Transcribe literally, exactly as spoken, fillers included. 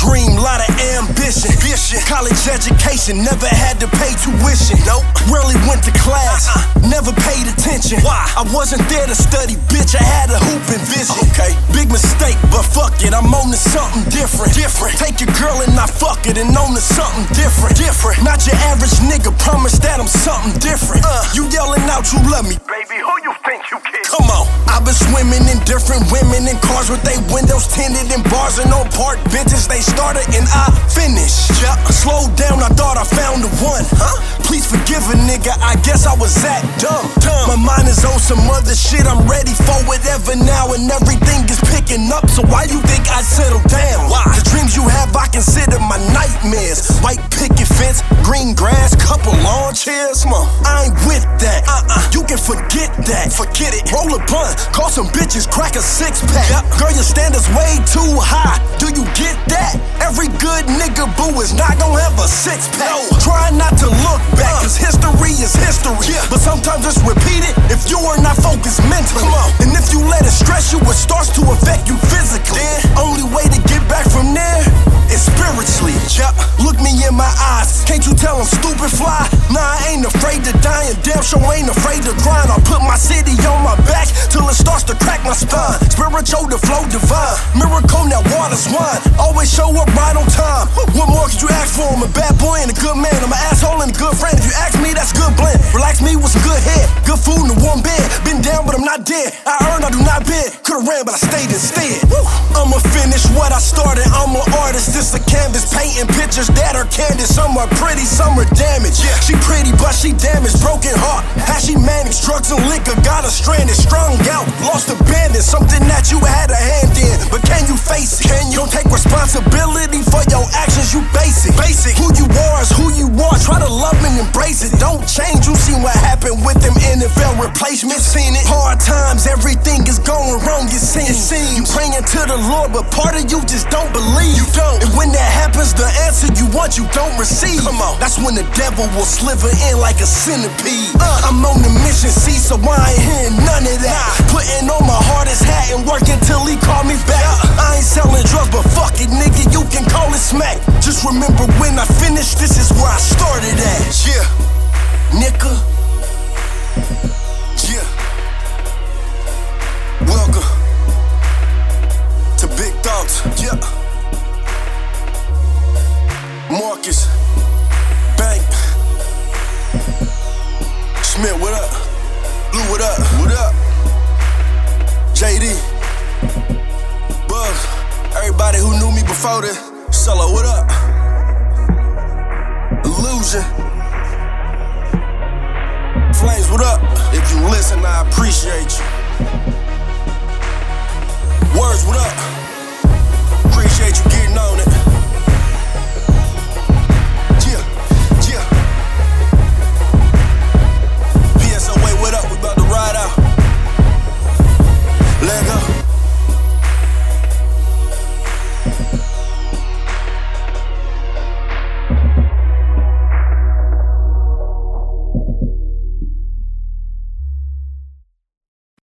dream, lot of ambition. Vision. College education, never had to pay tuition. Nope. Rarely went to class, uh-uh. Never paid attention. Why? I wasn't there to study, bitch. I had a hooping vision. Okay. Big mistake, but fuck it, I'm on to something different. Different. Take your girl and I fuck it and on to something different. Different. Not your average nigga, promise that I'm something different. Uh, you yelling out you love me, baby. Who you think you kidding? Come on. I've been swimming in different women in cars with they windows tinted and bars and on park benches. They started and I finished. Yeah. Slowed down, I thought I found the one. Huh? Please forgive a nigga, I guess I was that dumb. dumb. My mind is on some other shit, I'm ready for whatever now, and everything is picking up. So why you think I settle down? Why? The dreams you have, I consider my nightmares. White picket fence, green grass, couple lawn chairs. Come on, I ain't with that. Uh-uh. You can forget that. Forget it. Roll a blunt, call some bitches, crack a six pack. Yep. Girl, your standards way too high. Do you get that? Every good nigga boo is not gonna have a six pack. No. Try not to look back, cause history is history. Yeah. But sometimes it's repeated if you are not focused mentally. Come on. And if you let it stress you, it starts to affect you physically. Then, only way to get back from there is spiritually. Yep. Look me in my eyes, can't you tell I'm stupid fly? Nah, I ain't afraid to die and damn sure ain't afraid to grind. I'll put my city on my back till it starts to crack my spine. Spiritual to flow divine, miracle now water's wine. Always show up right on time. What more could you ask for? I'm a bad boy and a good man. I'm an asshole and a good friend. If you ask me, that's good blend. Relax me with some good head, good food and a warm bed. Been down but I'm not dead, I earn, I do not bid. Could've ran but I stayed instead. Woo. I'ma finish what I started, I'm an artist. This a canvas, painting pictures that are candid. Some are pretty, some are damaged. Yeah. She pretty but she damaged, broken heart. How she managed drugs and liquor, got her stranded, strung out, lost abandoned. Something that you had a hand in, but can you face it? Can you? Don't take responsibility for your actions, you basic. Basic. Who you are is who you are, try to love and embrace it. Don't change, you seen what happened with them N F L replacements. Seen it. Hard times, everything is going wrong, you seen it. You praying to the Lord, but part of you just don't believe. You don't. And when that happens, the answer you want, you don't receive. Come on. That's when the devil will sliver in like a centipede. Uh, I'm on the mission, see, so I ain't hearing none of that. Nah. Putting on my hardest hat and working till he call me back. Uh, I ain't selling drugs, but fuck it, nigga, you can call it smack. Just remember when I finish, this is where I started at. Yeah, nigga. Yeah. Welcome to Big Thoughts. Yeah. Marcus, Bank, Schmidt, what up? Blue, what up? What up? J D, Buzz, everybody who knew me before this. Solo, what up? Illusion, Flames, what up? If you listen, I appreciate you. Words, what up? Appreciate you getting on it. Yeah, yeah. P S O A, what up? We about to ride out. Let go.